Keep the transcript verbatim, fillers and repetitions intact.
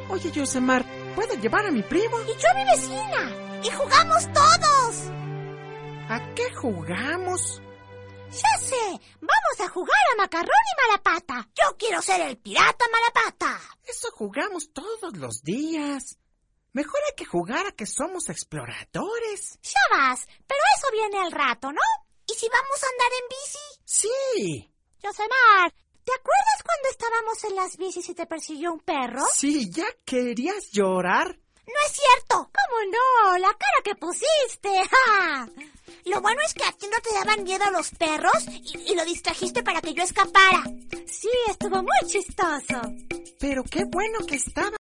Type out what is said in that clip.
Oye, Yosemar, ¿puedo llevar a mi primo? Y yo a mi vecina. Y jugamos todos. ¿A qué jugamos? Ya sé, vamos a jugar a Macarrón y Malapata. Yo quiero ser el pirata Malapata. Eso jugamos todos los días. Mejor hay que jugar a que somos exploradores. Ya vas, pero eso viene al rato, ¿no? ¿Y si vamos a andar en bici? Sí. Yosemar, ¿te acuerdas cuando estábamos en las bicis y te persiguió un perro? Sí, ¿ya querías llorar? ¡No es cierto! ¿Cómo no? La cara que pusiste. ¡Ja! Lo bueno es que a ti no te daban miedo los perros y, y lo distrajiste para que yo escapara. Sí, estuvo muy chistoso. Pero qué bueno que estaba